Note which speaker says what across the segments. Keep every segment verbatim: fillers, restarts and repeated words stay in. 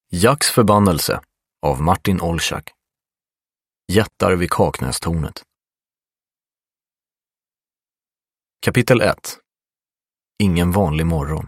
Speaker 1: Jacks förbannelse av Martin Olschak. Jättar vid Kaknästornet. Kapitel ett. Ingen vanlig morgon.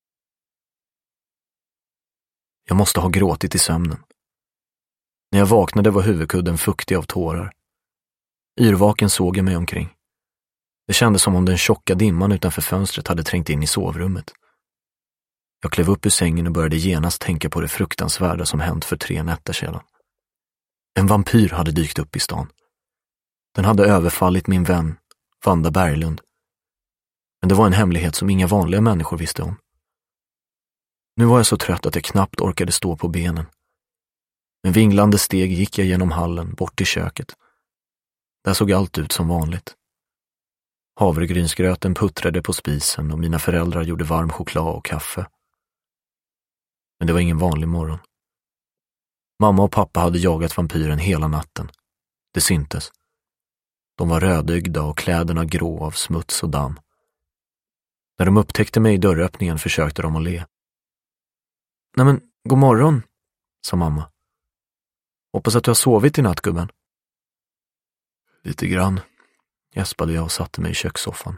Speaker 1: Jag måste ha gråtit i sömnen. När jag vaknade var huvudkudden fuktig av tårar. Yrvaken såg jag mig omkring. Det kändes som om den tjocka dimman utanför fönstret hade trängt in i sovrummet. Jag klev upp ur sängen och började genast tänka på det fruktansvärda som hänt för tre nätter sedan. En vampyr hade dykt upp i stan. Den hade överfallit min vän, Vanda Berglund. Men det var en hemlighet som inga vanliga människor visste om. Nu var jag så trött att jag knappt orkade stå på benen. Med vinglande steg gick jag genom hallen, bort till köket. Där såg allt ut som vanligt. Havregrynsgröten puttrade på spisen och mina föräldrar gjorde varm choklad och kaffe. Men det var ingen vanlig morgon. Mamma och pappa hade jagat vampyren hela natten. Det syntes. De var rödögda och kläderna grå av smuts och damm. När de upptäckte mig i dörröppningen försökte de att le. Nej men, god morgon, sa mamma. Hoppas att du har sovit i natt, gubben. Lite grann, gäspade jag och satte mig i kökssoffan.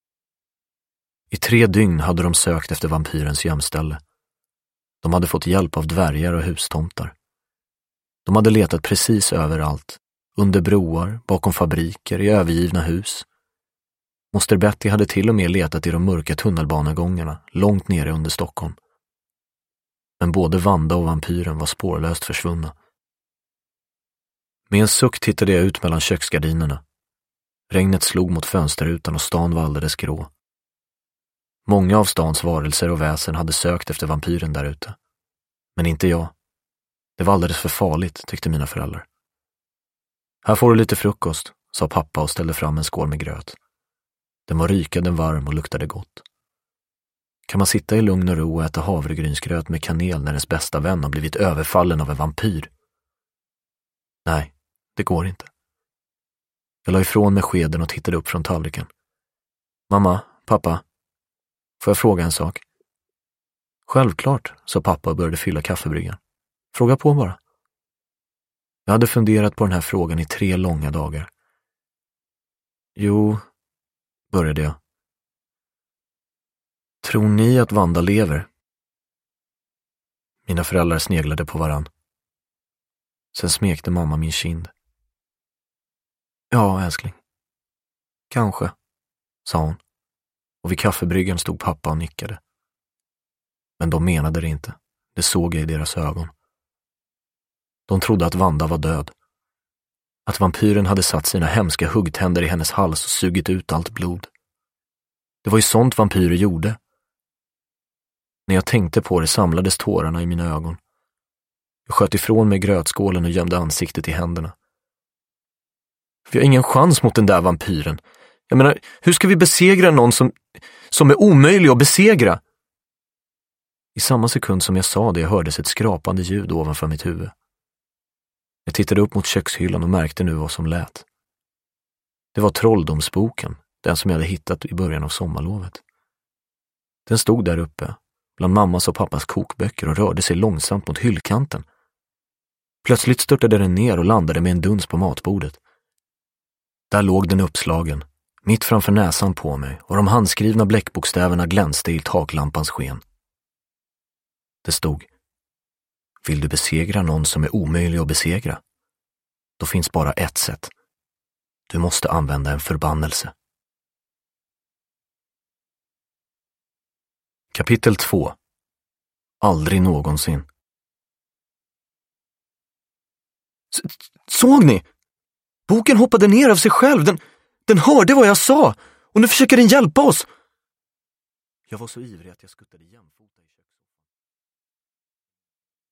Speaker 1: I tre dygn hade de sökt efter vampyrens gömställe. De hade fått hjälp av dvärgar och hustomtar. De hade letat precis överallt, under broar, bakom fabriker, i övergivna hus. Moster Betty hade till och med letat i de mörka tunnelbanegångarna, långt nere under Stockholm. Men både Vanda och vampyren var spårlöst försvunna. Med en suck tittade jag ut mellan köksgardinerna. Regnet slog mot fönsterrutan och stan var alldeles grå. Många av stans varelser och väsen hade sökt efter vampyren där ute. Men inte jag. Det var alldeles för farligt, tyckte mina föräldrar. Här får du lite frukost, sa pappa och ställde fram en skål med gröt. Den var rykande varm och luktade gott. Kan man sitta i lugn och ro och äta havregrynsgröt med kanel när ens bästa vän har blivit överfallen av en vampyr? Nej, det går inte. Jag la ifrån med skeden och tittade upp från tallriken. Mamma, pappa, får jag fråga en sak? Självklart, sa pappa och började fylla kaffebryggan. Fråga på bara. Jag hade funderat på den här frågan i tre långa dagar. Jo, började jag. Tror ni att Vanda lever? Mina föräldrar sneglade på varann. Sen smekte mamma min kind. Ja, älskling. Kanske, sa hon. Och vid kaffebryggan stod pappa och nickade. Men de menade det inte. Det såg jag i deras ögon. De trodde att Vanda var död. Att vampyren hade satt sina hemska huggtänder i hennes hals och sugit ut allt blod. Det var ju sånt vampyrer gjorde. När jag tänkte på det samlades tårarna i mina ögon. Jag sköt ifrån mig grötskålen och gömde ansiktet i händerna. Vi har ingen chans mot den där vampyren. Jag menar, hur ska vi besegra någon som, som är omöjlig att besegra? I samma sekund som jag sa det hördes ett skrapande ljud ovanför mitt huvud. Jag tittade upp mot kökshyllan och märkte nu vad som lät. Det var trolldomsboken, den som jag hade hittat i början av sommarlovet. Den stod där uppe, bland mammas och pappas kokböcker och rörde sig långsamt mot hyllkanten. Plötsligt störtade den ner och landade med en duns på matbordet. Där låg den uppslagen, mitt framför näsan på mig, och de handskrivna bläckbokstäverna glänste i taklampans sken. Det stod: Vill du besegra någon som är omöjlig att besegra? Då finns bara ett sätt. Du måste använda en förbannelse. Kapitel två. Aldrig någonsin. S- såg ni? Boken hoppade ner av sig själv. Den, den hörde vad jag sa. Och nu försöker den hjälpa oss. Jag var så ivrig att jag skuttade jämfota i köket.